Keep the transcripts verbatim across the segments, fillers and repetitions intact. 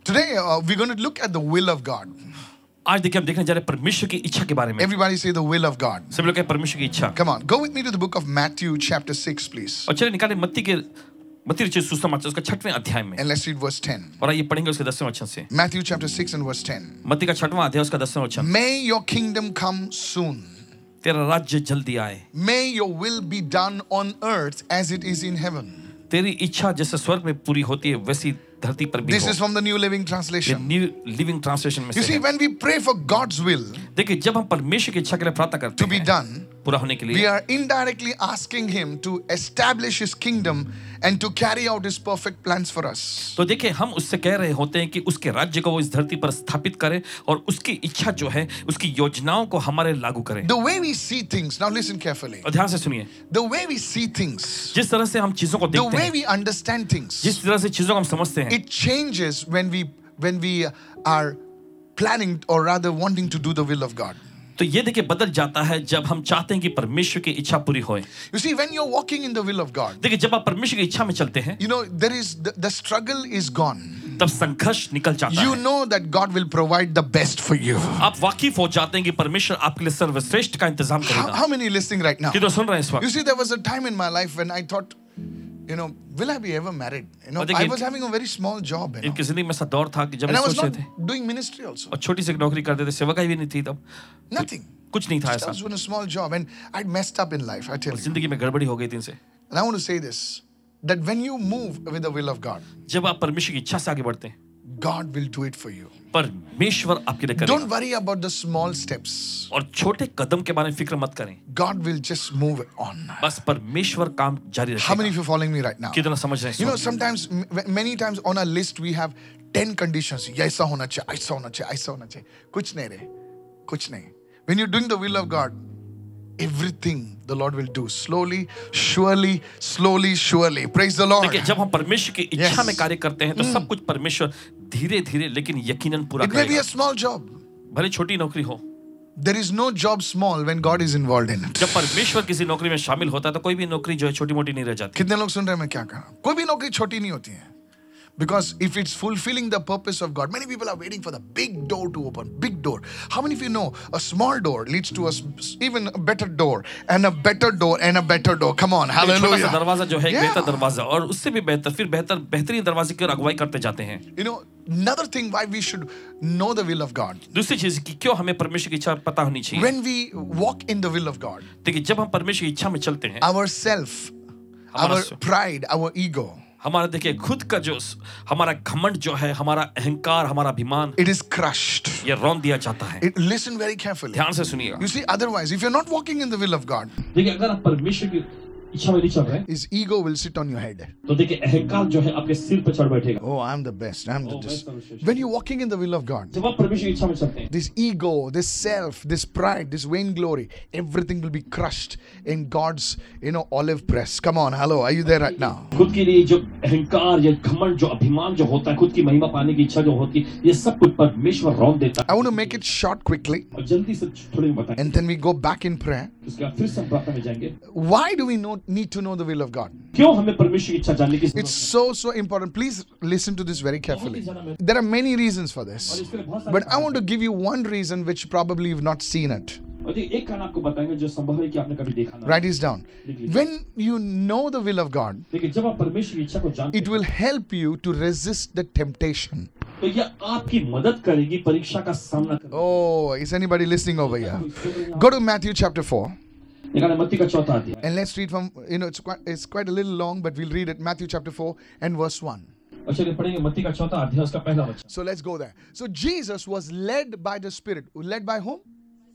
Today uh, we're going to look at the will of God. आज देखिए हम देखने जा रहे हैं परमेश्वर की इच्छा के बारे में. Everybody say the will of God. सभी लोग कहें परमेश्वर की इच्छा. Come on, go with me to the book of Matthew chapter six, please. और चलिए निकालें मत्ती के मत्ती रचित सुसमाचार उसका छठवें अध्याय में. And let's read verse ten. और आइए पढ़ेंगे उसके दसवें वचन से. Matthew chapter six and verse ten. मत्ती का छठवां अध्याय उसका दसवां वचन. May your kingdom come soon. तेरा राज्य जल्दी आए. May your will be done on earth as it is in heaven. तेरी इच्छा जैसे स्वर्ग में पूरी होती है वैसी धरती पर भी हो. This is from the New Living ये Translation. न्यू लिविंग ट्रांसलेशन में You से see, है. when we pray for God's will देखिए जब हम परमेश्वर की इच्छा के लिए प्रार्थना करते to be हैं done, पूरा होने के we लिए, are indirectly asking Him to establish His kingdom and to carry out His perfect plans for us. तो देखिए हम उससे कह रहे होते हैं कि उसके राज्य को वो इस धरती पर स्थापित करे और उसकी इच्छा जो है उसकी योजनाओं को हमारे लागू करे. The way we see things, now listen carefully. और ध्यान से सुनिए, The way we see things, जिस तरह से हम चीजों को the देखते way हैं, we understand things, जिस तरह से चीजों को हम समझते हैं, it changes when we when we are planning or rather wanting to do the will of God. तो ये देखिए बदल जाता है जब हम चाहते हैं कि परमेश्वर की इच्छा पूरी होए. You see, when you're walking in the will of God, देखिए जब आप परमेश्वर की इच्छा में चलते हैं you know there is the, the struggle is gone. तब संघर्ष निकल जाता You है. know that God will provide the best for you. आप वाकिफ हो जाते हैं कि परमेश्वर आपके लिए सर्वश्रेष्ठ का इंतजाम How, करेगा. how many listening right now? कितने सुन रहे हैं इस You वक्त? see, there was a time in my life when I thought, you know, will I be ever married? You know, और देखिए, I was having a very small job, you know, इनकी जिंदगी में ऐसा दौर था कि जब and I हम was सोच not रहे थे doing ministry also. और छोटी सी एक नौकरी करते थे, सेवकाई भी नहीं थी तब, Nothing. कुछ नहीं था I ऐसा. was doing a small job, and I'd messed up in life. I tell और you. जिंदगी में गड़बड़ी हो गई थी इनसे. And I want to say this: that when you move with the will of God, जब आप परमेश्वर की इच्छा से आगे बढ़ते हैं, God will do it for you. परमेश्वर आपके लिए Don't करेगा. worry about the small steps. और छोटे कदम के बारे में फिक्र मत करें. God will just move on. बस परमेश्वर काम जारी How many रखेगा. of you following me right now? कितना समझ रहे हैं You know, इस वक्त? sometimes, m- many times on our list we have ten conditions. ये ऐसा होना चाहिए, ऐसा होना चाहिए, ऐसा होना चाहिए. कुछ नहीं रे, कुछ नहीं. When you're doing the will of God, everything the Lord will do slowly, surely, slowly, surely. Praise the Lord. देखिए जब हम परमेश्वर की इच्छा Yes. में कार्य करते हैं तो सब कुछ परमेश्वर धीरे धीरे लेकिन यकीनन पूरा It may be करेगा. a small job. भले छोटी नौकरी हो, There is no job small when God is involved in it. जब परमेश्वर किसी नौकरी में शामिल होता है तो कोई भी नौकरी जो है छोटी मोटी नहीं रह जाती. कितने लोग सुन रहे हैं मैं क्या कह रहा हूं? कोई भी नौकरी छोटी नहीं होती है. Because if it's fulfilling the purpose of God, many people are waiting for the big door to open. Big door. How many of you know a small door leads to a s- even a better door and a better door and a better door? Come on, एक छोटा सा hallelujah. दरवाजा जो है एक Yeah. बेहतर दरवाजा और उससे भी बेहतर फिर बेहतर बेहतरीन दरवाजे की ओर अगुवाई करते जाते हैं. You know, another thing why we should know the will of God. दूसरी चीज कि क्यों हमें परमेश्वर की इच्छा पता होनी चाहिए. When we walk in the will of God, देखिए जब हम परमेश्वर की इच्छा में चलते हैं, our self, हमारा our स्व- pride, our ego, हमारा देखिए खुद का जो हमारा घमंड जो है, हमारा अहंकार, हमारा अभिमान, it is crushed. ये रौंद दिया जाता है. It, listen very carefully. ध्यान से सुनिएगा. You see, otherwise, if you're not walking in the will of God, देखिए अगर आप परमेश्वर की इच्छा में नहीं चल रहे his ego will sit on your head. तो देखिए अहंकार जो है आपके सिर पर चढ़ बैठेगा. Oh, I'm the best. I'm the Oh, this. मैं सर्वश्रेष्ठ. When you're walking in the will of God, जब आप परमेश्वर की इच्छा में चलते हैं this ego, this self, this pride, this vainglory, everything will be crushed in God's, you know, olive press. Come on, hello, are you there right now? खुद के लिए जो अहंकार या घमंड जो अभिमान जो होता है, खुद की महिमा पाने की इच्छा जो होती है, ये सब कुछ परमेश्वर रौंद देता है. I want to make it short quickly, और जल्दी से थोड़ी बताएं. and then we go back in prayer. उसके बाद फिर से हम प्रार्थना में जाएंगे. Why do we know, need to know the will of God? क्यों हमें परमेश्वर की इच्छा जानने की जरूरत It's है? so, so important. Please listen to this very carefully. There are many reasons for और this, इसके लिए बहुत सारे but I want to give you one reason which probably you've not seen it. और देखिए, एक कारण आपको बताएंगे जो संभव है कि आपने कभी देखा ना. Write this down. When you know the will of God, देखिए जब आप परमेश्वर की इच्छा को जानते it will help you to resist the temptation. हैं तो यह आपकी मदद करेगी परीक्षा का सामना करने. Oh, is anybody listening over here? Go to Matthew chapter four, निकालें मत्ती का चौथा अध्याय. and let's read from, you know, it's quite, it's quite a little long, but we'll read it. Matthew chapter four and verse one. और चलिए पढ़ेंगे मत्ती का चौथा अध्याय उसका पहला वचन. So let's go there. So Jesus was led by the Spirit. Led by whom?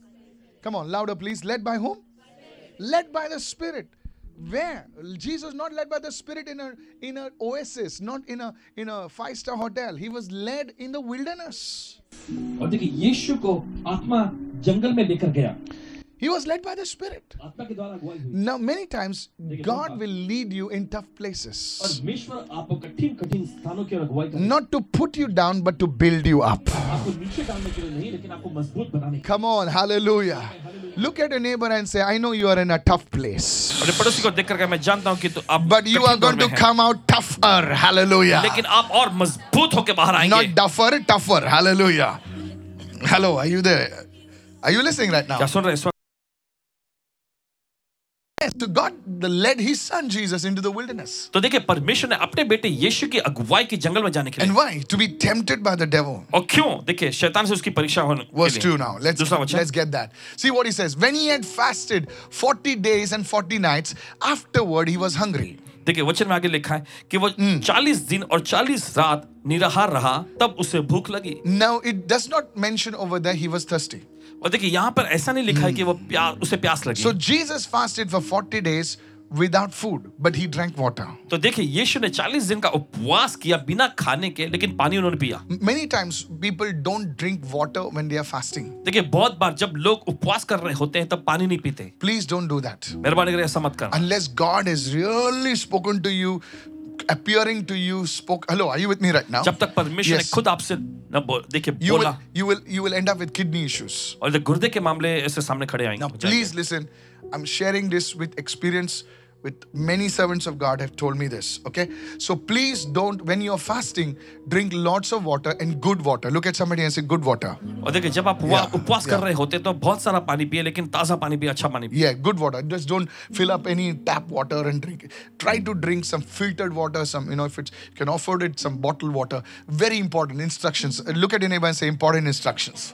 Come on, louder please. Led by whom? Led by the Spirit. Where? Jesus not led by the Spirit in a in a oasis, not in a in a five star hotel. He was led in the wilderness. और देखिए यीशु को आत्मा जंगल में लेकर गया. He was led by the Spirit. आत्मा के द्वारा अगुवाई हुई। Now, many times, God will lead you in tough places. परमेश्वर आपको कठिन कठिन स्थानों की ओर अगुवाई करेगा। Not to put you down, but to build you up. आपको नीचे डालने के लिए नहीं, लेकिन आपको मजबूत बनाने के लिए। Come on, hallelujah. Look at your neighbor and say, I know you are in a tough place. अपने पड़ोसी को देख करके मैं जानता हूँ कि तो आप But you are कठिन दौर going to में हैं। come out tougher. Hallelujah. लेकिन आप और मजबूत होके बाहर आएंगे। Not duffer, tougher. Hallelujah. Hello, are you there? Are you listening right now? क्या सुन रहे हैं इस वक्त? Yes, so God led His Son Jesus into the wilderness. तो देखिए परमेश्वर ने अपने बेटे यीशु की अगुवाई की जंगल में जाने के And लिए why? To be tempted by the devil. और क्यों देखिए शैतान से उसकी परीक्षा होने के Verse लिए। two now. Let's, दूसरा वचन let's get that. See what he says. When he had fasted forty days and forty nights, afterward he was hungry. देखिए वचन में आगे लिखा है कि वो चालीस दिन और चालीस रात निराहार रहा तब उसे भूख लगी। Now it does not mention over there he was thirsty. और देखिए यहाँ पर ऐसा नहीं लिखा है कि वो प्यास उसे प्यास लगी। So Jesus fasted for forty days without food, but he drank water. तो देखिए यीशु ने चालीस दिन का उपवास किया बिना खाने के, लेकिन पानी उन्होंने पिया। Many times people don't drink water when they are fasting. देखिए बहुत बार जब लोग उपवास कर रहे होते हैं तब पानी नहीं पीते। Please don't do that. मेहरबानी करके ऐसा मत करना। Unless God has really spoken to you, appearing to you, spoke. Hello, are you with me right now? जब तक परमेश्वर ने Yes. खुद आपसे न बोल देखिए You will, बोला you will, you will end up with kidney issues. और जब गुर्दे के मामले ऐसे सामने खड़े आएंगे। Now, please listen. I'm sharing this with experience. With many servants of God have told me this. Okay, so please don't. When you're fasting, drink lots of water and good water. Look at somebody and say good water. और देखिए जब आप Yeah, उपवास कर yeah. रहे होते हैं तो बहुत सारा पानी पिए, लेकिन ताजा पानी पिए, अच्छा पानी पिए। Yeah, good water. Just don't fill up any tap water and drink it. Try to drink some filtered water. Some, you know, if it's you can afford it, some bottled water. Very important instructions. Look at your neighbor and say important instructions.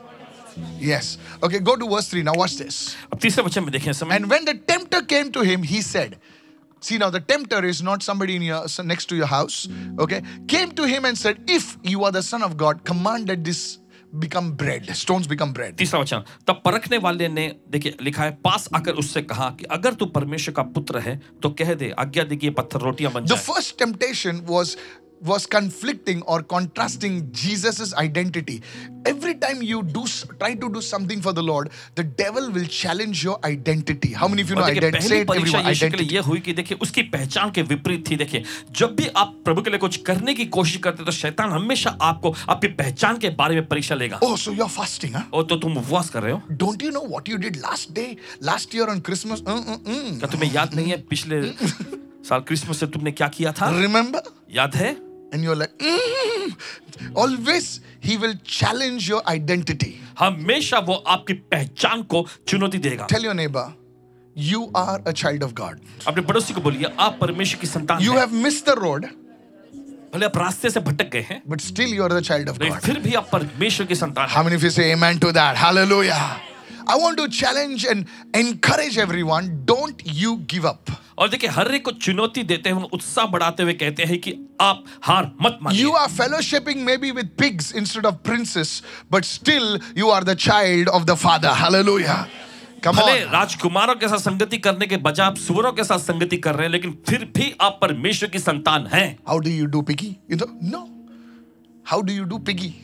Yes. Okay, go to verse three. Now watch this. अब तीसरे वचन में देखें समय। And when the tempter came to him, he said, see now the tempter is not somebody in your next to your house, okay? Came to him and said, if you are the Son of God, command that this become bread. Stones become bread. तीसरा वचन, तब परखने वाले ने देखिए लिखा है पास आकर उससे कहा कि अगर तू परमेश्वर का पुत्र है तो कह दे, आज्ञा दे कि ये पत्थर रोटियां बन The जाए। first temptation was was conflicting or contrasting Jesus's identity. Every time you do try to do something for the Lord, the devil will challenge your identity. How many of you know और देखिए identity? पहली Say it, परीक्षा everyone, यीशु के लिए identity. ये हुई कि देखिए उसकी पहचान के विपरीत थी। देखिए जब भी आप प्रभु के लिए कुछ करने की कोशिश करते तो शैतान हमेशा आपको आपकी पहचान के बारे में परीक्षा लेगा। Oh, so you're fasting, huh? और तो तुम उपवास कर रहे हो, Don't you know what you did last day, last year on Christmas? Uh, uh, uh. क्या तुम्हें याद नहीं है पिछले साल क्रिसमस से तुमने क्या किया था? Remember? याद है? And you're like, mm. Always he will challenge your identity. हमेशा वो आपकी पहचान को चुनौती देगा। Tell your neighbor, you are a child of God. अपने पड़ोसी को बोलिए आप परमेश्वर की संतान You हैं। have missed the road, भले आप रास्ते से भटक गए हैं, but still you are the child of लेकिन God. फिर भी आप परमेश्वर की संतान हैं। How many of you say amen to that? Hallelujah. I want to challenge and encourage everyone, don't you give up. और देखिए हर एक को चुनौती देते हैं, उत्साह बढ़ाते हुए कहते हैं कि आप हार मत मानिए। You are fellowshipping maybe with pigs instead of princes, but still you are the child of the Father. Hallelujah. Come भले on. राजकुमारों के साथ संगति करने के बजाय आप सुअरों के साथ संगति कर रहे हैं, लेकिन फिर भी आप परमेश्वर की संतान हैं। How do you do piggy? You know, no. How do you do piggy?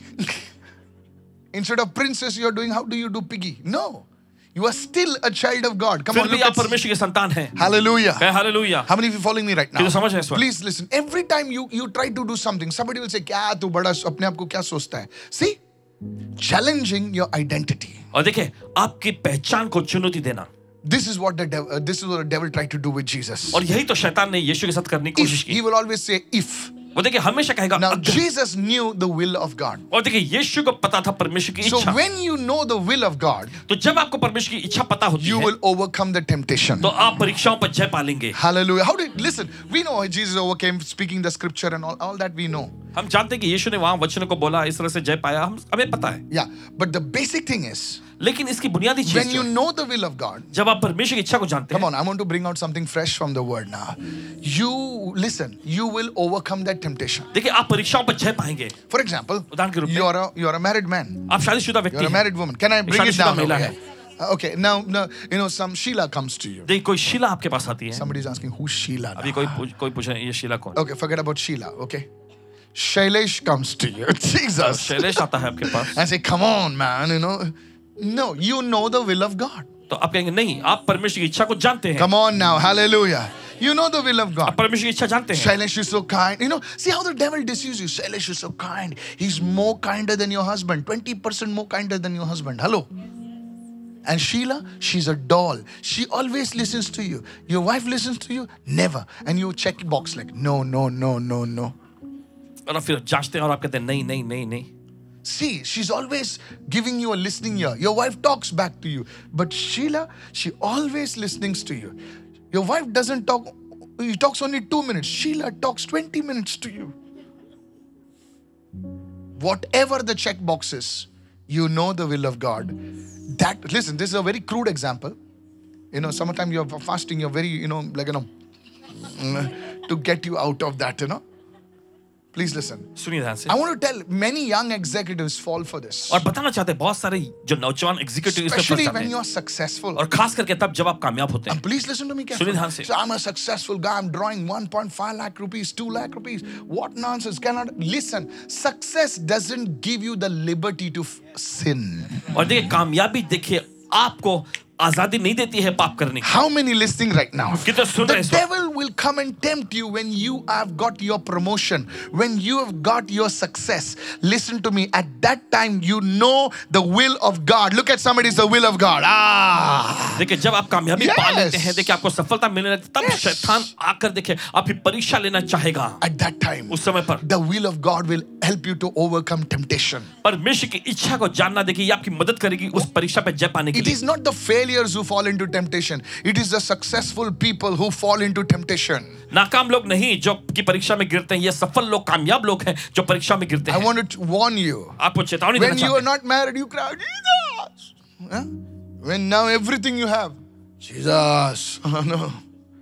Instead of princess, you are doing, how do you do piggy? No. You are still a child of God. Come फिर on, भी look आप at परमेश्वर की संतान हैं। Hallelujah. कहे hallelujah. How many of you following me right now? कितने समझ रहे हैं इस वक्त? Please listen. Every time you you try to do something, somebody will say, क्या तू बड़ा अपने आप को क्या सोचता है? See? Challenging your identity. और देखिए आपकी पहचान को चुनौती देना, This is what the devil, uh, this is what the devil tried to do with Jesus. और यही तो शैतान ने यीशु के साथ करने की If, कोशिश की। he will always say if. वो देखिए हमेशा कहेगा Now अगर। Jesus knew the will of God. और देखिए यीशु को पता था परमेश्वर की So इच्छा। when you know the will of God, तो जब आपको परमेश्वर की इच्छा पता होती you है will overcome the temptation. तो आप परीक्षाओं पर जय पालेंगे। Hallelujah. How did listen? We know Jesus overcame speaking the scripture and all, all that we know. हम जानते हैं कि यीशु ने वहां वचन को बोला, इस तरह से जय पाया, हम हमें पता है। Yeah. But the basic thing is, लेकिन इसकी बुनियादी चीज when जो you है, know the will of God, जब आप परमेश्वर की इच्छा को जानते come हैं, on, I want to bring out something fresh from the word now. You listen, you will overcome that temptation. देखिए आप परीक्षाओं पर जय पाएंगे। For example, उदाहरण के रूप में, you are a you are a married man. आप शादीशुदा व्यक्ति You're a हैं। married woman. Can I bring it शादीशुदा down? महिला over है। here? Uh, Okay, now, now you know some Sheila comes to you. देखिए कोई शीला आपके पास आती है। Somebody's asking who's Sheila. अभी now? कोई पूछ- कोई पूछ रहे हैं ये शीला कौन? Okay, forget about Sheila. Okay, Shailesh comes to you. Jesus. Shailesh आता है आपके पास। And say, come on, man. You know, no, you know the will of God. तो आप कहेंगे नहीं, आप परमेश्वर की इच्छा को जानते हैं, Come on now, hallelujah. You know the will of आप God. परमेश्वर की इच्छा जानते हैं. Shailesh is so kind. You know, see how the devil deceives you. Shailesh is so kind. He's more kinder than your husband. twenty percent more kinder than your husband. Hello. And Sheila, she's a doll. She always listens to you. Your wife listens to you? Never. And you check box like, no, no, no, no, no. और आप फिर जांचते हैं और आप कहते हैं नहीं नहीं नहीं नहीं. See, she's always giving you a listening ear. Your wife talks back to you. But Sheila, she always listens to you. Your wife doesn't talk, he talks only two minutes. Sheila talks twenty minutes to you. Whatever the checkbox is, you know the will of God. That, listen, this is a very crude example. You know, sometimes you're fasting, you're very, you know, like, you know, to get you out of that, you know. Please listen. सुनिए ध्यान से. I want to tell many young executives fall for this. और बताना चाहते हैं बहुत सारे जो नौजवान एग्जीक्यूटिव इसमें फंस Especially जाते when हैं. you're successful. और खास करके तब जब आप कामयाब होते हैं. And please listen to me सुनिए carefully. ध्यान से. So I'm a successful guy. I'm drawing one point five lakh rupees, two lakh rupees. What nonsense? Cannot listen. Success doesn't give you the liberty to f- sin. और देखिए कामयाबी देखिए आपको आजादी नहीं देती है पाप करने की. How many listening right now? कितने सुन रहे The हैं इस वक्त? devil will come and tempt you when you have got your promotion, when you have got your success. Listen to me. At that time, you know the will of God. Look at somebody, it's the will of God. Ah. देखिए जब आप कामयाबी Yes. पा लेते हैं, देखिए आपको सफलता मिलने लगती है, तब Yes. शैतान आकर देखिए आपकी परीक्षा लेना चाहेगा. At that time, उस समय पर the will of God will help you to overcome temptation. परमेश्वर की इच्छा को जानना देखिए ये आपकी मदद करेगी उस परीक्षा पे जय पाने के It लिए. is not the failures who fall into temptation. It is the successful people who fall into temptation. नाकाम लोग नहीं जो की परीक्षा में गिरते हैं, ये सफल लोग, कामयाब लोग हैं जो परीक्षा में गिरते I हैं. want to warn you. आपको चेतावनी देना When you चाहते are हैं. not married, you cry, Jesus. Huh? When now everything you have, Jesus. No.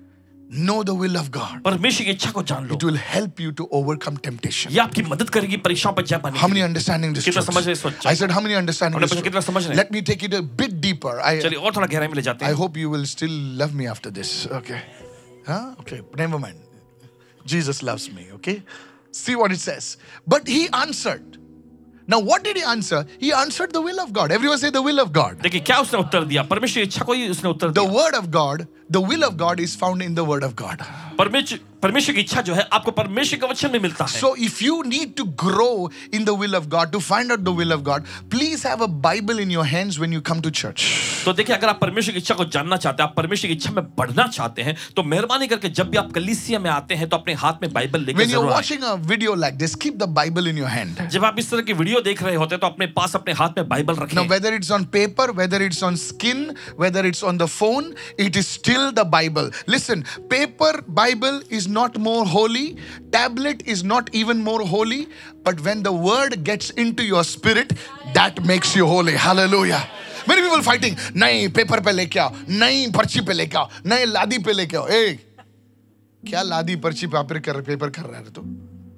Know the will of God. परमेश्वर की इच्छा को जान लो. It will help you to overcome temptation. ये आपकी मदद करेगी परीक्षाओं पर जय पाने How के many लिए. understanding this कितना truth? समझ रहे इस वक्त? I said, how many understanding हमने this पूछा कितना truth? समझ रहे हैं? Let me take it a bit deeper. I, चलिए और थोड़ा गहराई में ले जाते I हैं. hope you will still love me after this. Okay. Huh? Okay. Never mind. Jesus loves me. Okay. See what it says. But he answered. Now, what did he answer? He answered the will of God. Everyone say the will of God. देखिए क्या उसने उत्तर दिया. परमेश्वर की इच्छा को ही उसने उत्तर The दिया. word of God, the will of God is found in the word of God. परमेश्वर परमेश्वर की इच्छा जो है आपको परमेश्वर के वचन में मिलता है. So if you need to grow in the will of God, to find out the will of God, please have a Bible in your hands when you come to church. तो देखिए अगर आप परमेश्वर की इच्छा को जानना चाहते हैं, आप परमेश्वर की इच्छा में बढ़ना चाहते हैं, तो मेहरबानी करके जब भी आप कलीसिया में आते हैं तो अपने हाथ में बाइबल लेकर When you're जरूर आएं. watching a video like this, keep the Bible in your hand. जब आप इस तरह की वीडियो देख रहे होते हैं तो अपने पास अपने हाथ में बाइबल Now, रखें. whether it's on paper, whether it's on skin, whether it's on the phone, it is still the Bible. Listen, paper Bible is not more holy, tablet is not even more holy, but when the word gets into your spirit, that makes you holy. Hallelujah. Many people fighting, nahi paper pe leke aao, nahi parchi pe leke aao, nahi ladi pe leke aao. Hey, kya ladi parchi paper kar paper kar raha hai tu?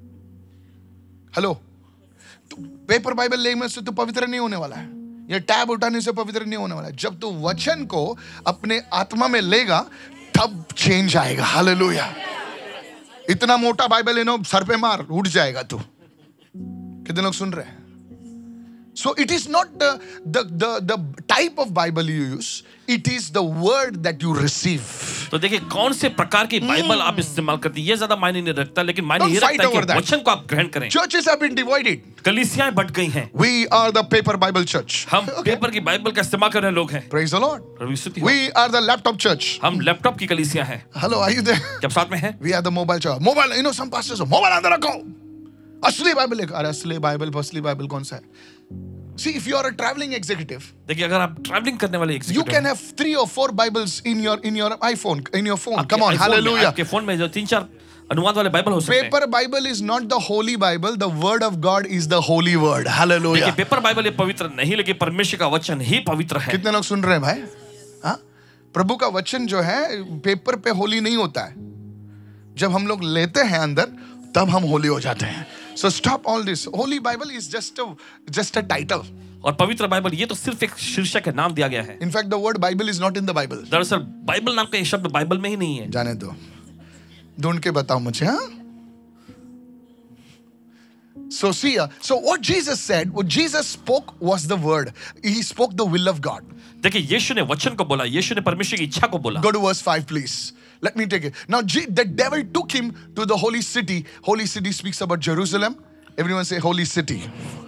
Hello. Paper Bible लेने से तो पवित्र नहीं होने वाला है. ये tab उठाने से पवित्र नहीं होने वाला है. जब तू वचन को अपने आत्मा में लेगा तब चेंज आएगा. हालेलुया. इतना मोटा बाइबल लेना सर पे मार उठ जाएगा तू. कितने लोग सुन रहे हैं? So it is not the, the the the type of Bible you use. It is the word that you receive. तो देखिए कौन से प्रकार की बाइबल आप इस्तेमाल करते हैं ये ज्यादा मायने नहीं रखता, लेकिन मायने Don't ये fight रखता है over कि that. वचन को आप ग्रहण करें. Churches have been divided. कलीसियाएं बट गई हैं. We are the paper Bible church. हम पेपर की बाइबल का इस्तेमाल कर रहे लोग हैं. Praise the Lord. प्रभु स्तुति हो. We are the laptop church. हम लैपटॉप की कलीसियां हैं. Hello, are you there? जब साथ में हैं We are the mobile church. Mobile, you know, some pastors say, mobile अंदर रखो. असली बाइबल लेकर. अरे असली बाइबल, असली बाइबल कौन सा है? See, if you are a traveling executive, देखिए अगर आप ट्रैवलिंग करने वाले you executive can have three or four Bibles in your in your iPhone, in your phone. Come on, आपके hallelujah. आपके फोन में जो तीन चार अनुवाद वाले बाइबल हो सकते हैं. Paper Bible is not the holy Bible. The Word of God is the holy Word. देखिए Hallelujah. पेपर बाइबल ये पवित्र नहीं, लेकिन परमेश्वर का वचन ही पवित्र है. कितने लोग सुन रहे हैं भाई? हाँ? प्रभु का वचन जो है पेपर पे होली नहीं होता है. जब हम लोग लेते हैं अंदर तब हम होली हो जाते हैं. So stop all this. Holy Bible is just a just a title. और पवित्र बाइबल ये तो सिर्फ एक शीर्षक है, नाम दिया गया है. In fact, the word Bible is not in the Bible. दरअसल बाइबल नाम का ये शब्द बाइबल में ही नहीं है. जाने दो. ढूंढ के बताओ मुझे. हाँ? So see, uh, so what Jesus said, what Jesus spoke was the word. He spoke the will of God. देखिए यीशु ने वचन को बोला, यीशु ने परमेश्वर की इच्छा को बोला. Go to verse five, please. Let me take it. Now, G- the devil took him to the holy city. Holy city speaks about Jerusalem. Everyone say holy city.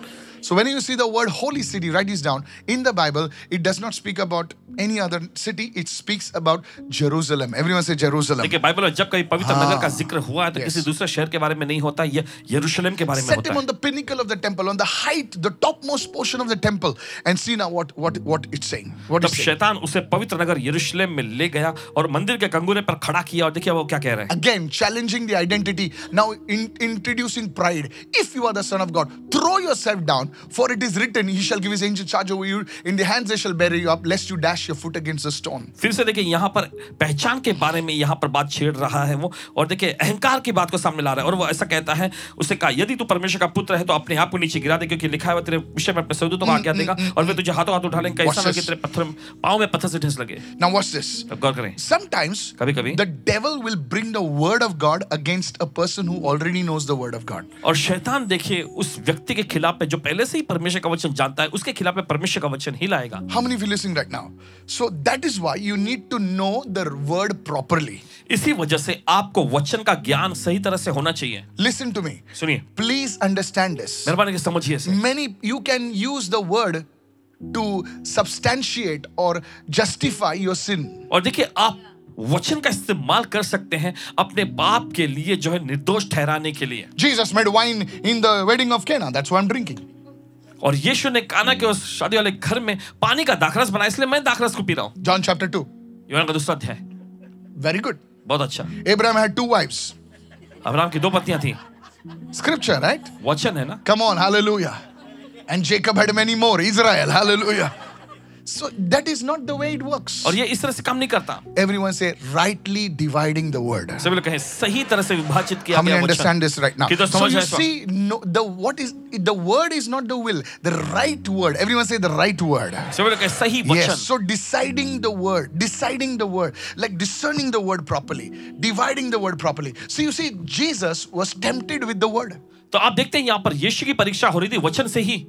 So when you see the word holy city, write this down. In the Bible, it does not speak about any other city. It speaks about Jerusalem. Everyone say Jerusalem. देखिए Bible में जब कभी पवित्र हाँ. नगर का जिक्र हुआ है तो Yes. किसी दूसरे शहर के बारे में नहीं होता, यह यरूशलेम के बारे में Set होता him है. on the pinnacle of the temple, on the height, the topmost portion of the temple, and see now what what what it's saying. What तब it's saying. शैतान उसे पवित्र नगर यरूशलेम में ले गया और मंदिर के कंगूरे पर खड़ा किया और देखिए वो क्या कह रहे हैं. Again, challenging the identity. Now, in, introducing pride. If you are the Son of God, throw yourself down, for it is written, He shall give His angel charge over you. In the hands they shall bear you up, lest you dash your foot against a stone. फिर से देखिए यहाँ पर पहचान के बारे में यहाँ पर बात छेड़ रहा है वो, और देखिए अहंकार की बात को सामने ला रहा है. और वो ऐसा कहता है, उसने कहा यदि तू परमेश्वर का पुत्र है तो अपने आप को नीचे गिरा दे, क्योंकि लिखा है तेरे विषय में अपने स्वर्गदूतों को आज्ञा देगा और वे तुझे हाथों हाथ उठा लेंगे, ऐसा ना कि तेरे पत्थर पांव में पत्थर से ठेस लगे. Now watch this. अब गौर करें. Sometimes कभी-कभी the devil will bring the word of God against a person who already knows the word of God. और शैतान देखिए उस व्यक्ति के खिलाफ में जो पहले से ही परमेश्वर का वचन जानता है, उसके खिलाफ में परमेश्वर का वचन ही लाएगा. How many of you listening right now? So that is why you need to know the word properly. इसी वजह से आपको वचन का ज्ञान सही तरह से होना चाहिए. Listen to me. सुनिए, Please understand this. मेहरबानी करके समझिए इसे. Many you can use the word to substantiate or justify your sin. और देखिए आप वचन का इस्तेमाल कर सकते हैं अपने पाप के लिए, जो है निर्दोष ठहराने के लिए. Jesus made wine in the wedding of Cana. That's why I'm drinking. और यीशु ने काना के उस शादी वाले घर में पानी का दाखरस बनाया, इसलिए मैं दाखरस को पी रहा हूं. John chapter two. यूहन्ना का दूसरा अध्याय. Very good. बहुत अच्छा. Abraham had two wives. Abraham की दो पत्नियां थी. Scripture, right? वचन है ना. Come on, hallelujah. And Jacob had many more. Israel, hallelujah. So that is not the way it works. और ये इस तरह से काम नहीं करता. Everyone say rightly dividing the word. सभी लोग कहें सही तरह से विभाजित किया How many गया understand वचन. this right now? कितना So समझ you है इस वक्त? see, no, the what is the word is not the will, the right word. Everyone say the right word. सभी लोग कहें सही Yes. वचन. So deciding the word, deciding the word, like discerning the word properly, dividing the word properly. So you see, Jesus was tempted with the word. तो आप देखते हैं यहाँ पर यीशु की परीक्षा हो रही थी वचन से ही.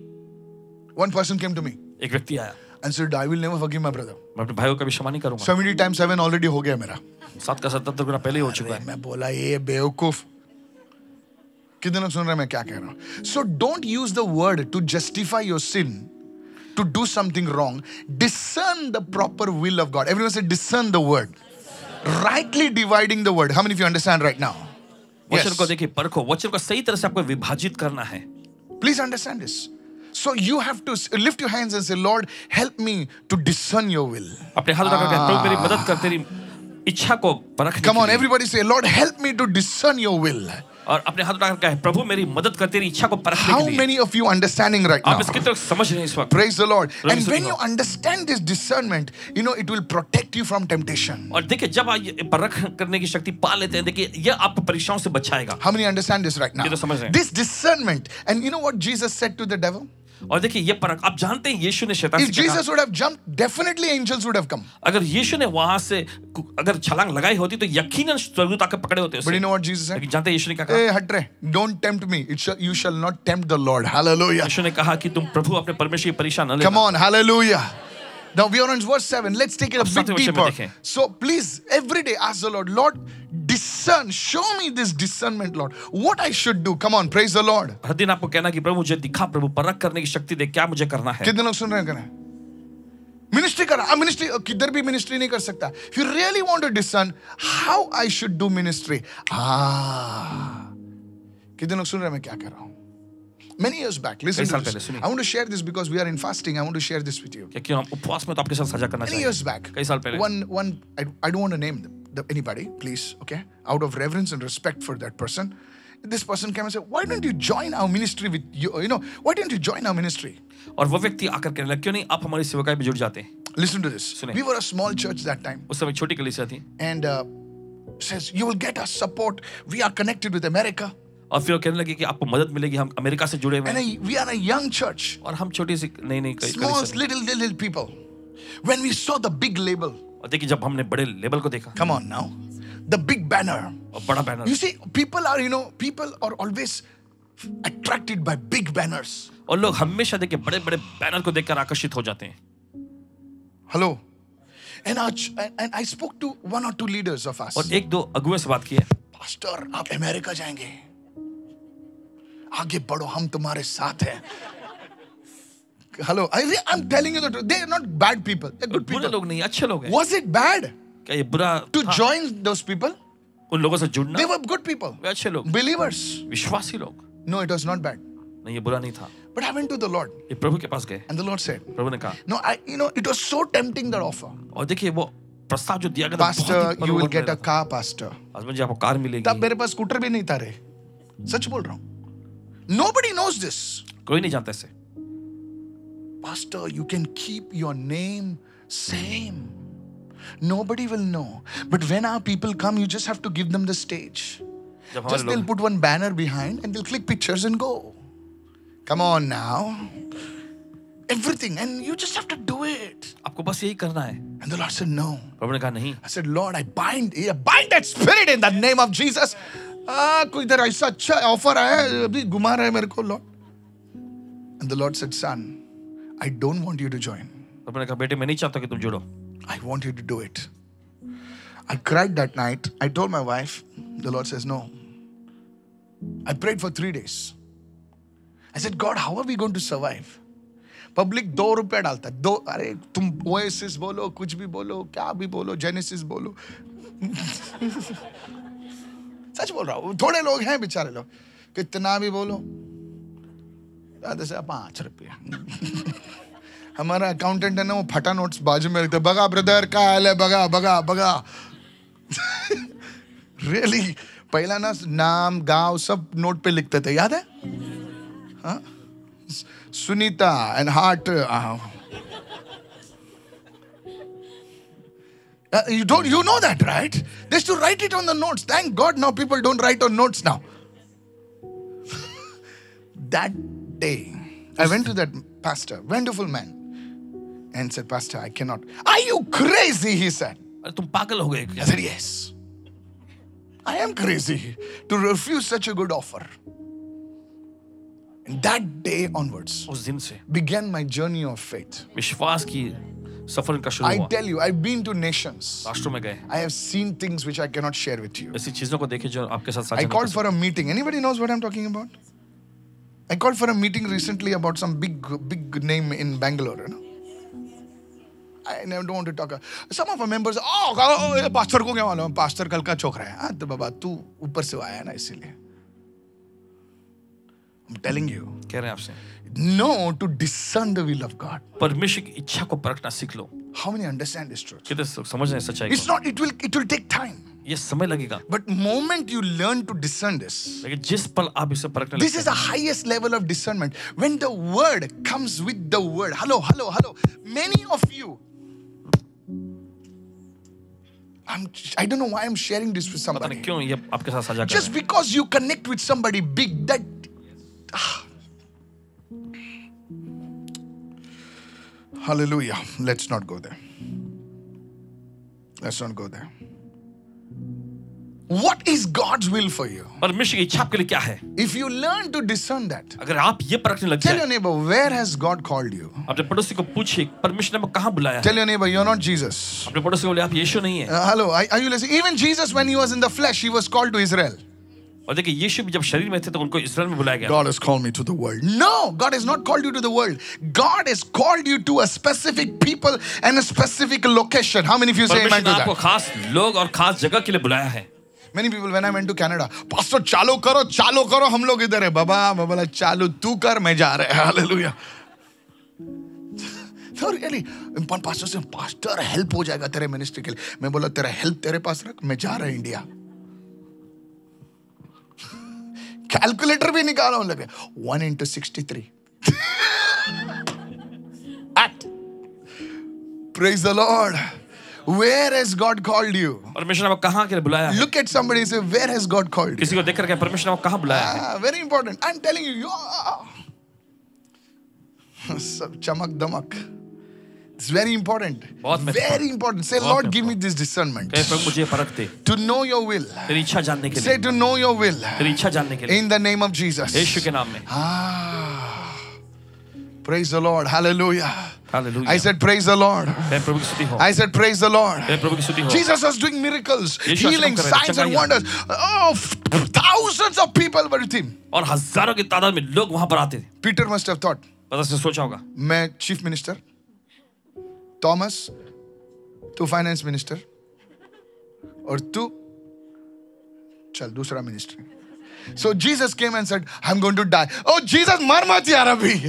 One person came to me एक व्यक्ति आया, and said, "I will never forgive my brother. मैं अपने भाई को कभी क्षमा नहीं करूंगा. Seventy times seven already हो गया मेरा." सात का सतहत्तर गुना पहले ही हो चुका है. मैं बोला ये बेवकूफ. कितने लोग सुन रहे हैं मैं क्या कह रहा हूं? So don't use the word to justify your sin, to do something wrong. Discern the proper will of God. Everyone say discern the word. Rightly dividing the word. How many of you understand right now? वचन Yes. को देखिए, परखो, वचन को सही तरह से आपको विभाजित करना है. Please understand this. So you have to s- lift your hands and say, Lord, help me to discern your will. अपने हाथ उठाकर कहें, प्रभु मेरी मदद कर तेरी इच्छा को परखने Come के on, लिए. everybody say, Lord, help me to discern your will. और अपने हाथ उठाकर कहें, प्रभु मेरी मदद कर तेरी इच्छा को परखने How के लिए. many of you understanding right now? आप इसकी तरफ समझ रहे हैं इस वक्त. Praise the Lord. Praise And the when Lord. you understand this discernment, you know, it will protect you from temptation. और देखिए जब आप ये परख करने की शक्ति पा लेते हैं, देखिए यह आपको परीक्षाओं से बचाएगा. How many understand this right now? ये तो समझ रहे हैं. This discernment. And you know what Jesus said to the devil? और देखिए ये परख, आप जानते हैं यीशु ने शैतान If से क्या कहा? Jesus would have jumped, definitely angels would have come. अगर यीशु ने वहां से कु- अगर छलांग लगाई होती तो यकीनन स्वर्गदूत आकर पकड़े होते But you उसे. know what Jesus said? लेकिन जानते हैं यीशु ने क्या कहा? Hey, hatre, don't tempt me. It shall, you shall not tempt the Lord. Hallelujah. यीशु ने कहा कि तुम प्रभु अपने परमेश्वर की परीक्षा न Come लेना. on, hallelujah. Now we are on verse seven. Let's take it a अब bit सातवें वचन में deeper. देखें. So please, every day ask the Lord, Lord, discern. Show me this discernment, Lord. What I should do. Come on, praise the Lord. हर दिन आपको कहना कि प्रभु मुझे दिखा, प्रभु परख करने की शक्ति दे, क्या मुझे करना है. कितने लोग सुन रहे हैं? करें मिनिस्ट्री करा. मिनिस्ट्री किधर भी मिनिस्ट्री नहीं कर सकता. If you really want to discern how I should do ministry, ah, कितने लोग सुन रहे हैं मैं क्या कर रहा हूँ? Many years back, listen कई to साल this. पहले सुनिए. I want to share this because we are in fasting. I want to share this with you. क्योंकि हम उपवास में तो आपके साथ साझा करना Many चाहिए. years back, कई साल पहले. one one I, I don't want to name them, the, anybody, please, okay? Out of reverence and respect for that person, this person came and said, "Why don't you join our ministry with you? You know, why don't you join our ministry?" और वो व्यक्ति आकर कहने लगा, क्यों नहीं आप हमारी सेवकाई में जुड़ जाते हैं. Listen to this. सुनिए. We were a small church that time, उस समय छोटी कलीसिया थी. and uh, says you will get us support. We are connected with America, और फिर वो कहने लगे कि आपको मदद मिलेगी, हम अमेरिका से जुड़े हुए and हैं. a, we are a young church, और हम छोटी सी नई नई small कलीसिया. little little people. When we saw the big label, और देखिए जब हमने बड़े लेवल को देखा come on now, the big banner. और बड़ा banner, You see, people are, you know, people are always attracted by big banners. और लोग हमेशा देखिए बड़े बड़े बैनर को देखकर आकर्षित हो जाते हैं. Hello. And, our, ch- and I spoke to one or two leaders of us. और एक दो अगुए से बात की है. Pastor, आप अमेरिका जाएंगे, आगे बढ़ो, हम तुम्हारे साथ हैं. Hello, I, I'm telling you the truth. They are not bad people. They're good बुरे people. लोग नहीं, अच्छे लोग हैं. Was it bad क्या ये बुरा to था? join those people? उन लोगों से जुड़ना? They were good people, वे अच्छे लोग, believers. विश्वासी लोग. No, it was not bad. नहीं, ये बुरा नहीं था. But I went to the Lord, ये प्रभु के पास गए. and the Lord said, प्रभु ने कहा. "No, I, you know, it was so tempting that offer. और देखिए वो प्रस्ताव जो दिया गया था, Pastor, बहुत ही you will प्रलोभन get a था. car, Pastor." आज मुझे आपको कार तब मिलेगी. मेरे पास स्कूटर भी नहीं था रे. सच बोल रहा हूँ. Nobody knows this. कोई नहीं जानता इसे. Pastor, you can keep your name same. Nobody will know. But when our people come, you just have to give them the stage. जब हमारे Just they'll लोग put one banner behind and they'll click pictures and go. Come on now. Everything. And you just have to do it. आपको बस यही करना है. And the Lord said, no. प्रभु ने कहा नहीं. I said, Lord, I bind, I bind that spirit in the name of Jesus. Ah, कोई इधर ऐसा अच्छा ऑफर आया अभी घुमा रहा है मेरे को, Lord. And the Lord said, son, I don't want you to join. प्रभु ने कहा बेटे मैं नहीं चाहता कि तुम जुड़ो. I want you to do it. I cried that night. I told my wife. The Lord says, no. I prayed for three days. I said, God, how are we going to survive? Public दो रुपया डालता है. दो, अरे तुम oasis बोलो, कुछ भी बोलो, क्या भी बोलो, जेनेसिस बोलो. सच बोल रहा हूँ. थोड़े लोग हैं बेचारे लोग. कितना भी बोलो. ज्यादा से पाँच रुपया. हमारा अकाउंटेंट है ना, वो फटा नोट्स बाजू में रखते. बगा ब्रदर का हाल है, बगा बगा बगा. रियली पहला ना नाम गांव सब नोट पे लिखते थे, याद है? हाँ? Sunita and heart. You don't, you know that, right? They used to write it on the notes. Thank God now people don't write on notes now. That day, I went to that pastor, wonderful man, and said, Pastor, I cannot. Are you crazy? He said. अरे तुम पागल हो गए क्या? I said, yes. I am crazy to refuse such a good offer. And that day onwards उस दिन से began my journey of faith. विश्वास की सफर का शुरू I हुआ. tell you, I've been to nations. राष्ट्रों में गए. I have seen things which I cannot share with you. ऐसी चीजों को देखे जो आपके साथ साझा I नहीं called कर for a meeting. Anybody knows what I'm talking about? I called for a meeting recently about some big, big name in Bangalore. You know? I never don't want to talk. Some of our members, oh, oh pastor को क्या मालूम? Pastor कल का चौक रहा है. हाँ तो बाबा तू ऊपर से आया ना इसीलिए. I'm telling you. कह रहे हैं आपसे. Know to discern the will of God. परमेश्वर की इच्छा को परखना सीख लो. How many understand this truth? कितने लोग समझ रहे हैं सच्चाई It's को? not. It will. It will take time. ये समय लगेगा. But moment you learn to discern this, लेकिन जिस पल आप इसे परखने this लगते is the highest level of discernment. When the word comes with the word. Hello, hello, hello. Many of you. I'm, I don't know why I'm sharing this with हैं, पता somebody. नहीं क्यों ये आपके साथ साझा कर Just रहे हैं. because you connect with somebody big, that. Ah. Hallelujah. Let's not go there. Let's not go there. What is God's will for you? परमेश्वर की इच्छा आपके लिए क्या है? If you learn to discern that, अगर आप ये परखने लग tell your जाए, neighbor, where has God called you? अपने पड़ोसी को पूछिए परमेश्वर ने कहाँ बुलाया है? Tell your neighbor, you're not Jesus. अपने पड़ोसी को बोले आप यीशु नहीं है. Uh, hello, are, are you listening? Even Jesus, when he was in the flesh, he was called to Israel. और देखिए यीशु भी जब शरीर में थे तो उनको इस्राएल में बुलाया गया. God has called me to the world. No, God has not called you to the world. God has called you to a specific people and a specific location. How many of you say परमेश्वर amen to ने आपको that? खास लोग और खास जगह के लिए बुलाया है. Many people, when I went to Canada, Pastor, चालू करो, चालू करो, हम लोग इधर है. बाबा, मैं बोला चालू तू कर, मैं जा रहा है. Hallelujah. So really, pastor से pastor help हो जाएगा तेरे ministry के लिए. मैं बोला तेरा help तेरे पास रख, मैं जा रहा हूँ इंडिया. Calculator भी निकालो लगे. One into sixty-three. At. Praise the Lord. Where has God called you? परमेश्वर ने आपको कहाँ के लिए बुलाया है? Look at somebody and say, where has God called you? किसी को देख करके परमेश्वर ने आपको कहाँ बुलाया है? Ah, very important. I'm telling you, you are. सब चमक दमक. It's very important. बहुत महत्वपूर्ण। Very important. Say, बहुत Lord, give me this discernment कहे प्रभु मुझे परख दे, to know your will. तेरी इच्छा जानने के Say लिए, to know your will तेरी इच्छा जानने के लिए, in the name of Jesus. यीशु के नाम में। Ah, praise the Lord. Hallelujah. Hallelujah. I said, praise the Lord. कहे प्रभु की स्तुति हो, I said, praise the Lord. कहे प्रभु की स्तुति हो। Jesus was doing miracles, Yeshu healing, अद्भुत कर रहे थे, signs and चंगाइयाँ। wonders. Oh, f- thousands of people were with him. और हजारों की तादाद में लोग वहां पर आते थे। Peter must have thought, पता से सोचा होगा, मैं chief minister, Thomas, तू finance minister, और तू चल दूसरा minister. So Jesus came and said, I'm going to die. Oh, Jesus, मर मत यार अभी.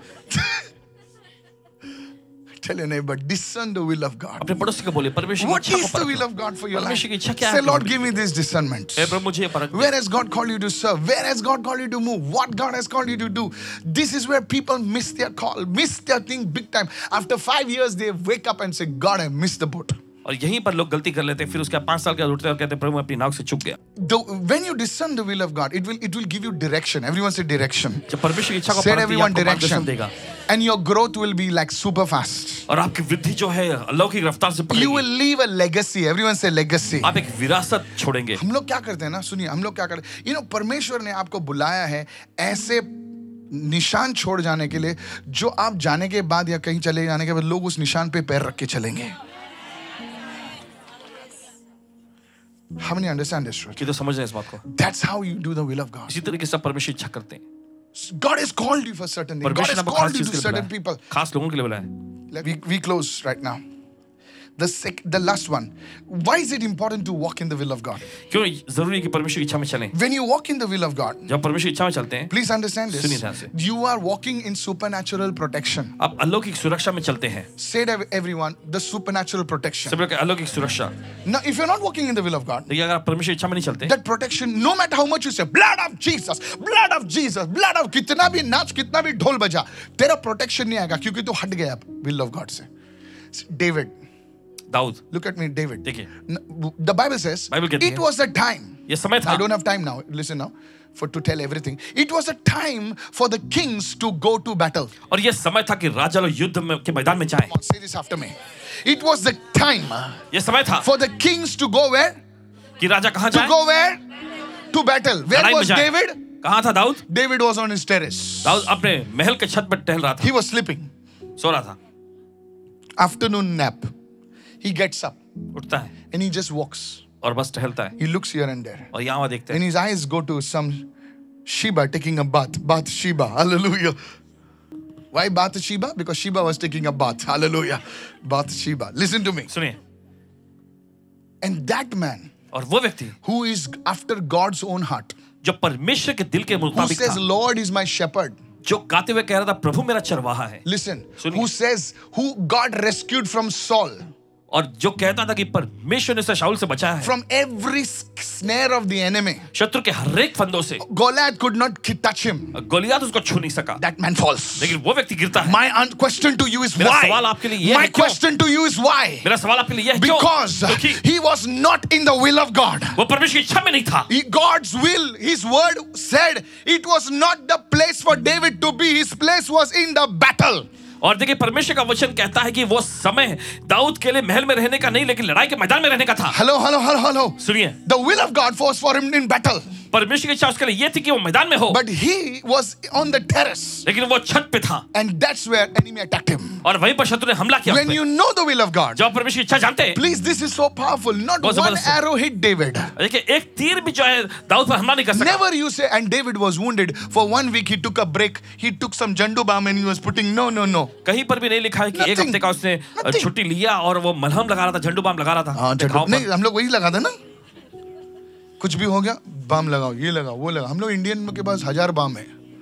Tell your neighbor, discern the will of God. अपने पड़ोसी को बोले परमेश्वर की What इच्छा को is the परखो। will of God for your life? परमेश्वर की इच्छा क्या है Say, आपके Lord, जीवन give me this discernment. कहे प्रभु मुझे ये परख दे। Where has God called you to serve? Where has God called you to move? What God has called you to do? This is where people miss their call, miss their thing big time. After five years, they wake up and say, God, I missed the boat. और यहीं पर लोग गलती कर लेते हैं, फिर उसके बाद पांच साल के बाद उठते हैं और कहते हैं प्रभु मैं अपनी नाव से चूक गया। The, when you discern the will of God, it will it will give you direction. Everyone say direction. जब परमेश्वर की इच्छा को Say परखते हैं, everyone आपको मार्गदर्शन direction. देगा And your growth will be like super fast. और आपकी वृद्धि जो है अलौकिक रफ्तार से You will बढ़ेगी। leave a legacy. Everyone say legacy. आप एक विरासत छोड़ेंगे। हम लोग क्या करते हैं ना, सुनिए, हम लोग क्या करते हैं, यू नो परमेश्वर ने आपको बुलाया है ऐसे निशान छोड़ जाने के लिए जो आप जाने के बाद या कहीं चले जाने के बाद लोग उस निशान पे पैर रख के चलेंगे. How many understand this? कि तो समझ रहे हैं इस बात को। That's how you do the will of God. इसी तरीके से परमेश्वर इच्छा करते हैं। God has called you for certain things. God परमेश्वर has ने आपको called खास you चीज to के लिए certain बुलाया people. है, खास लोगों के लिए बुलाया है। Let- We, we close right now. The sec, the last one. Why is it important to walk in the will of God? क्यों जरूरी है कि परमेश्वर की इच्छा में चलें? When you walk in the will of God, जब परमेश्वर की इच्छा में चलते हैं, please understand सुनिए this. ध्यान से। You are walking in supernatural protection. आप अलौकिक सुरक्षा में चलते हैं। Say to everyone, the supernatural protection. सब लोग अलौकिक सुरक्षा। Now, if you're not walking in the will of God, देखिए अगर आप परमेश्वर की इच्छा में नहीं चलते, that protection, no matter how much you say, blood of Jesus, blood of Jesus, blood of, कितना भी नाच, कितना भी ढोल बजा, तेरा protection नहीं आएगा क्योंकि तू हट गया will of God से. David, दाऊद, look at me, David. देखिए, N- The Bible says, Bible कहती it है, was a time. ये समय था। I don't have time now. Listen now, for to tell everything. It was a time for the kings to go to battle. और ये समय था कि राजा लोग युद्ध में के मैदान में जाएं। Come on, say this after me. It was the time ये समय था for the kings to go where? कि राजा कहाँ To जाए? go where? To battle. Where लड़ाई में was जाए। David? कहाँ था Dawood? David was on his terrace. Dawood अपने महल के छत पर टहल रहा था, He was sleeping. सो रहा था। Afternoon nap. He gets up उठता है and he just walks. और बस टहलता है He looks here and there. और यहाँ वहाँ देखते And हैं। his eyes go to some Sheba taking a bath. Bath Sheba. Hallelujah. Why Bath Sheba? Because Sheba was taking a bath. Hallelujah. Bath Sheba. Listen to me. सुनिए, And that man और वो व्यक्ति who is after God's own heart, जो परमेश्वर के दिल के who मुताबिक says, था, Lord is my shepherd. जो गाते हुए कह रहा था प्रभु मेरा चरवाहा है, Listen, सुनिए। who says, who God rescued from Saul, और जो कहता था कि परमेश्वर ने उसे शाऊल से बचाया है, from every snare of the enemy. शत्रु के हर एक फंदों से। Goliath could not ki- touch him. गोलियात उसको छू नहीं सका, That man falls. लेकिन वो व्यक्ति गिरता है। My un- question to you is मेरा why? सवाल आपके लिए ये My है क्यों? question to you is why? मेरा सवाल आपके लिए यह है क्यों? Because क्योंकि he was not in the will of God. वो परमेश्वर की इच्छा में नहीं था। He- God's will, his word said it was not the place for David to be. His place was in the battle. और देखिए परमेश्वर का वचन कहता है कि वो समय दाऊद के लिए महल में रहने का नहीं, लेकिन लड़ाई के मैदान में रहने का था। Hello, hello, hello, hello. सुनिए, The will of God was for him in battle. परमेश्वर की इच्छा उसके लिए ये थी कि वो मैदान में हो, But he was on the terrace. लेकिन वो छत पे था And that's where enemy attacked him. और वहीं पर शत्रु ने हमला किया। When you know the will of God, जब आप परमेश्वर की इच्छा जानते हैं, please, this is so powerful. Not बहुत one जबरदस्त है। arrow hit David. देखिए एक तीर भी जो है दाऊद पर हमला नहीं कर सका। Never you say, and David was wounded. For one week he took a break. He took some jandu balm and he was putting, no, no, no. कहीं पर भी नहीं लिखा है कि एक Nothing. हफ्ते का उसने Nothing. छुट्टी लिया और वो मलहम लगा रहा था, झंडू बाम लगा रहा था। हाँ, घाव पर। नहीं, हम लोग वही लगाते ना, कुछ भी हो गया बाम लगाओ, ये लगाओ, वो लगाओ. हम लोग इंडियन के पास हजार बाम है.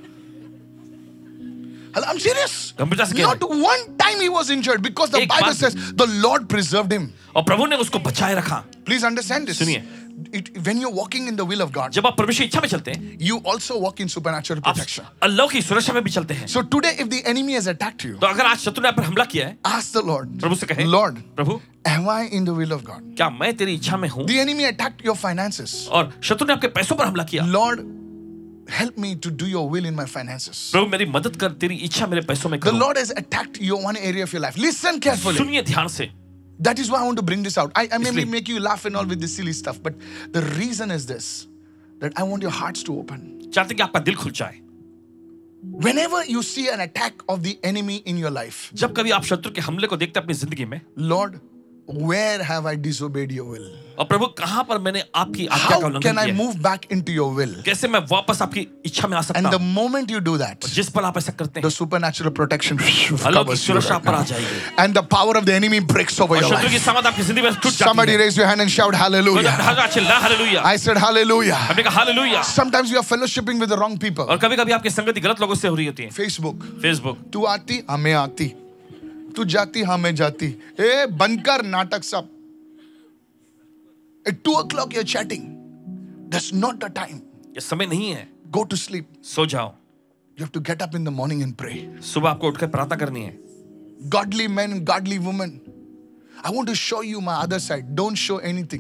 I'm serious. गंभीरता से कह Not रहे हैं। one time he was injured because the एक Bible bar- says the Lord preserved him. और प्रभु ने उसको बचाए रखा। Please understand this. सुनिए। It, when you're walking in the will of God, जब आप परमेश्वर की इच्छा में चलते हैं, you also walk in supernatural आप protection. अल्लाह की सुरक्षा में भी चलते हैं। So today, if the enemy has attacked you, तो अगर आज शत्रु ने आप पर हमला किया है, ask the Lord, प्रभु से कहें, Lord, Prabhu am I in the will of God? क्या मैं तेरी इच्छा में हूँ? The enemy attacked your finances. और शत्रु ने आपके पैसों पर हमला किया। Lord, help me to do your will in my finances. प्रभु मेरी मदद कर, तेरी इच्छा मेरे पैसों में The करो। Lord has attacked your one area of your life. Listen carefully. सुनिए ध्यान से। That is why I want to bring this out. I, I may इसलिए- make you laugh and all with this silly stuff, but the reason is this, that I want your hearts to open. चाहते कि आपका दिल खुल जाए। Whenever you see an attack of the enemy in your life, जब कभी आप शत्रु के हमले को देखते हैं अपनी जिंदगी में, Lord, where have I disobeyed your will? और प्रभु कहां पर मैंने आपकी आज्ञा का How उल्लंघन can I किया है? move back into your will? कैसे मैं वापस आपकी इच्छा में आ सकता And the हूं? moment you do that, जिस पल आप ऐसा करते the हैं, supernatural protection अलौकिक covers you सुरक्षा right पर आ now. जाएगी And the power of the enemy breaks over और your शत्रु की life. सामत आपकी जिंदगी में टूट जाती Somebody है। raise your hand and shout hallelujah. चिल्ला हालेलुया। I said hallelujah. हमने कहा hallelujah. Sometimes you are fellowshipping with the wrong people. और कभी कभी आपकी संगति गलत लोगों से हो रही होती है। Facebook. फेसबुक, तू आती हमें आती, तू जाती हमें जाती, ए बंद कर नाटक सब. At two o'clock you're chatting. That's not the time. ये समय नहीं है, Go to sleep. सो जाओ। You have to get up in the morning and pray. सुबह आपको उठकर प्रार्थना करनी है। Godly men, godly women. I want to show you my other side. Don't show anything.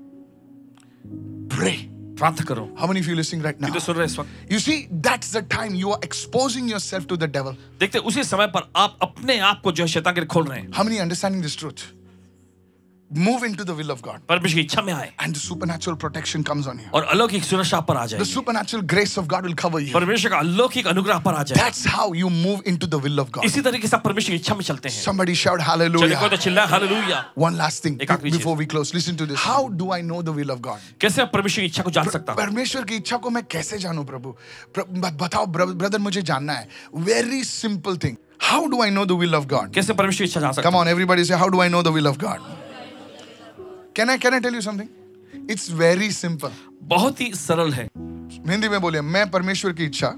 Pray. प्रार्थना करो। How many of you listening right now? ये तो सुन रहे हैं इस वक्त। You see, that's the time you are exposing yourself to the devil. देखते उसी समय पर आप अपने आप को जो है शैतान के लिए खोल रहे हैं। How many understanding this truth? Move into the will of God. परमेश्वर की इच्छा में आए And the supernatural protection comes on you. और अलौकिक सुरक्षा आप पर आ The जाए। supernatural grace of God will cover you. परमेश्वर का अलौकिक अनुग्रह आप पर आ जाए। That's how you move into the will of God. इसी तरीके से आप परमेश्वर की इच्छा में चलते हैं। Somebody shout चलिए कोई hallelujah. तो चिल्ला हालेलुया। One last thing एक आखिरी चीज। before we close. Listen to this. How do I know the will of God? कैसे आप परमेश्वर की इच्छा को जान सकता हूँ? परमेश्वर की इच्छा को मैं कैसे जानूं प्रभु? प्र- ब- बताओ ब्रदर, मुझे जानना है. Very simple thing. How do I know the will of God? कैसे परमेश्वर की इच्छा जान सकता Come हूँ? on, everybody say, how do I know the will of God? Can I can I tell you something? It's very simple. बहुत ही सरल है। हिंदी में बोलिए, मैं परमेश्वर की इच्छा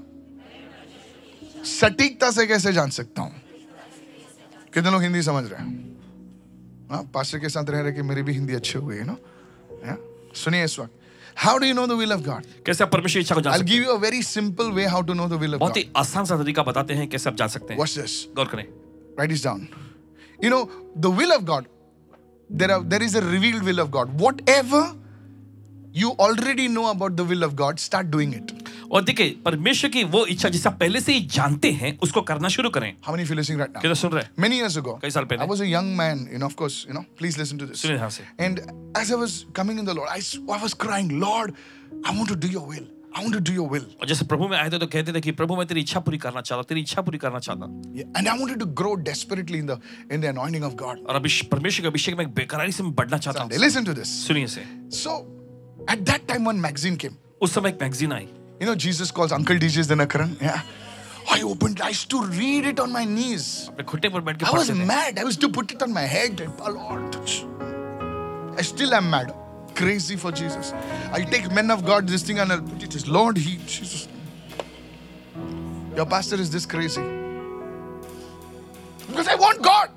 सटीकता से कैसे जान सकता हूं? कितने लोग हिंदी समझ रहे हैं? हाँ, पास्टर के साथ रह रहे कि मेरी भी हिंदी अच्छी हो गई है ना? हाँ? सुनिए इस वक्त. How do you know the will of God? कैसे आप परमेश्वर की इच्छा को जान I'll सकते give you a very simple way how to know the will of हैं? बहुत God. ही आसान सा तरीका बताते हैं कैसे आप जान सकते हैं। Watch this. गौर करें। Write this down. You know, the will of God, there are there is a revealed will of God. Whatever you already know about the will of God, start doing it. और देखिए परमेश्वर की वो इच्छा जिसे आप पहले से ही जानते हैं उसको करना शुरू करें। How many of you listening right now? कितना सुन रहे हैं? Many years ago, कई साल पहले। I was a young man, you know, of course, you know, please listen to this. सुनिए ध्यान से। And as I was coming in the Lord, I, s- I was crying, Lord, I want to do your will. I want to do your will. और जैसे प्रभु में आए थे तो कहते थे कि प्रभु मैं तेरी इच्छा पूरी करना चाहता हूँ, तेरी इच्छा पूरी करना चाहता हूँ। Yeah. And I wanted to grow desperately in the in the anointing of God. और अभी परमेश्वर के अभिषेक में बेकरारी से मैं बढ़ना चाहता Sunday. हूँ। Listen to this. सुनिए से। So, at that time, one magazine came. उस समय एक मैगजीन आई। You know, Jesus calls Uncle D J Dinakaran. Yeah. I opened, I used to read it on my knees. अपने घुटने पर बैठ के I was पढ़ते थे। mad. I used to put it on my head. And, oh Lord, I still am mad. Crazy for Jesus. I'll take men of God this thing and I'll put it as Lord, He, Jesus. Your pastor is this crazy. Because I want God.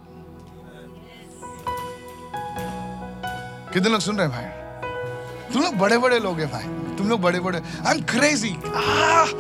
कितने लोग सुन रहे हैं भाई? तुम लोग बड़े बड़े लोग हैं भाई. तुम लोग बड़े बड़े. I'm crazy. Ah.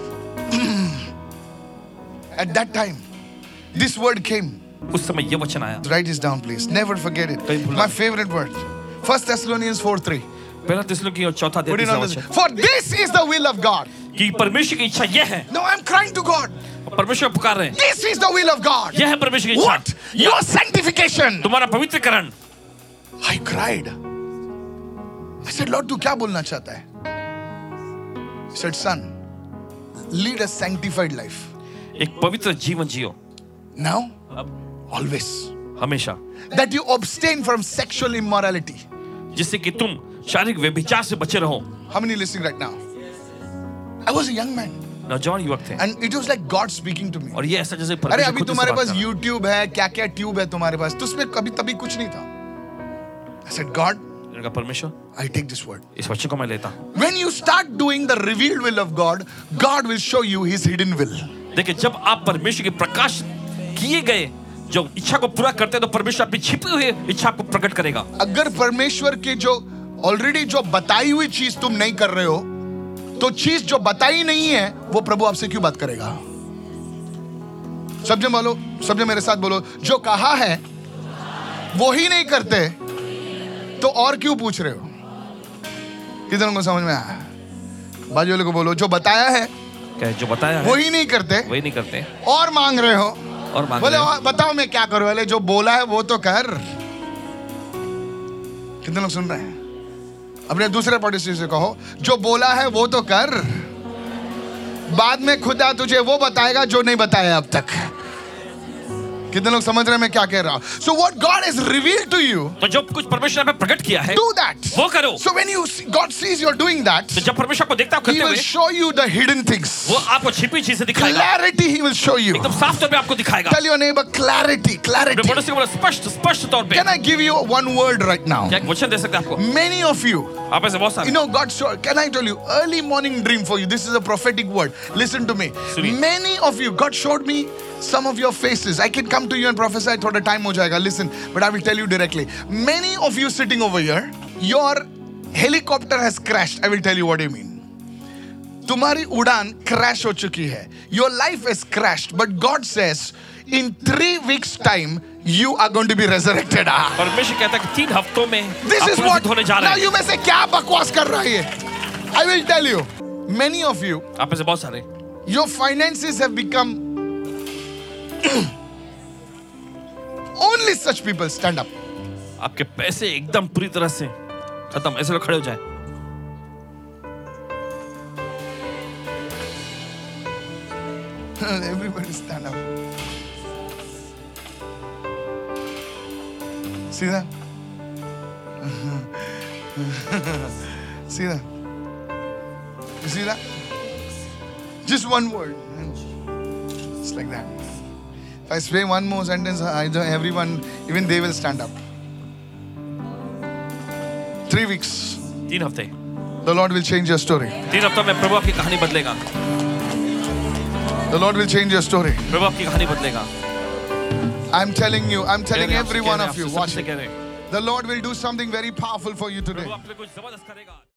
At that time, this word came. उस समय ये वचन आया। Write this down, please. Never forget it. कहीं भूलना My नहीं। favorite word. First Thessalonians four three. पहला थिस्सलुनीकी और चौथा Put it तीसरा on the, वचन for this is the will of God. कि परमेश्वर की इच्छा यह है। No, I'm crying to God. परमेश्वर पुकार रहे हैं। This is the will of God. यह है परमेश्वर की What? इच्छा। Your sanctification. तुम्हारा पवित्रकरण। I cried. I said, Lord, तू क्या बोलना चाहता है? He said, son, lead a sanctified life. एक पवित्र जीवन जियो। Now, अब always. हमेशा That you abstain from sexual immorality. जिससे कि तुम शारीरिक व्यभिचार से बचे रहो। How many listening right now? I was a young man. नौजवान युवक थे And it was like God speaking to me. और ये ऐसा जैसे अरे परमेश्वर अभी खुद से तुम्हारे बात पास कर रहा है। YouTube है, क्या क्या ट्यूब है तुम्हारे पास, तो उसमें कभी तभी कुछ नहीं था. I said, God, मैंने कहा परमेश्वर I take this word. इस वचन को मैं लेता हूँ। When you start doing the revealed will of God, God will show you His hidden will. देखिए जब आप परमेश्वर के प्रकाश किए गए जो इच्छा को पूरा करते हैं तो परमेश्वर अपनी छिपी हुई इच्छा को प्रकट करेगा। अगर परमेश्वर के जो ऑलरेडी जो बताई हुई चीज तुम नहीं कर रहे हो, तो चीज जो बताई नहीं है वो प्रभु आपसे क्यों बात करेगा? सब जन बोलो, सब जन मेरे साथ बोलो, जो कहा है वो ही नहीं करते तो और क्यों पूछ रहे हो? कितनों को समझ में आया? बाजू वाले को बोलो, जो बताया है क्या जो बताया है वही नहीं करते वही नहीं करते और मांग रहे हो। और मांग बोले रहे हैं। "और बताओ मैं क्या करूं"। बोले जो बोला है वो तो कर। कितने लोग सुन रहे हैं? अपने दूसरे पड़ोसी से कहो जो बोला है वो तो कर, बाद में खुदा तुझे वो बताएगा जो नहीं बताया अब तक। कितने लोग समझ रहे हैं मैं क्या कह रहा हूं? So what God has revealed to you, तो जो कुछ परमेश्वर ने प्रकट किया है do that. वो करो। So when you see, God sees you're doing that, तो जब परमेश्वर को देखता हो He करते will हुए show you the hidden things. वो आपको छिपी चीजें दिखाएगा, Clarity He will show you. एकदम साफ तौर पे आपको दिखाएगा। Tell your neighbor clarity, अपने clarity. पड़ोसी को बोलो स्पष्ट स्पष्ट तौर पे। Can I give you one word right now? क्या एक वचन दे सकते हैं आपको? Many of you, आप ऐसे बहुत you सारे know, God showed, can I tell you, early morning dream for you. This is a prophetic word. Listen to me. सुनिए। Many of you, God showed me some of your faces. I can come to you and prophesy, थोड़ा time हो जाएगा. Listen, but I will tell you directly. Many of you sitting over here, your helicopter has crashed. I will tell you what I mean. तुम्हारी उड़ान crash हो चुकी है. Your life has crashed, but God says, in three weeks time, you are going to be resurrected. Ah. परमेश्वर कहता है कि तीन हफ्तों में This आप is what. पुनरुत्थित होने जा Now रहे you हैं। may say क्या बकवास कर रहा है ये? I will tell you. Many of you, आप ऐसे बहुत सारे your finances have become. Only such people stand up. आपके पैसे एकदम पूरी तरह से खत्म, ऐसे लोग खड़े हो जाए। Everybody stand up. See that? See that? You see that? Just one word. It's like that. If I say one more sentence, I don't, everyone, even they will stand up. Three weeks, तीन हफ्ते the Lord will change your story. तीन हफ्तों में प्रभु आपकी कहानी बदलेगा। The Lord will change your story. प्रभु आपकी कहानी बदलेगा। I'm telling you, I'm telling कह रहे हैं, every कह one रहे हैं, of you, आपसे watch सबसे it. कह रहे हैं, The Lord will do something very powerful for you today. प्रभु आप पे कुछ जबरदस्त करेगा।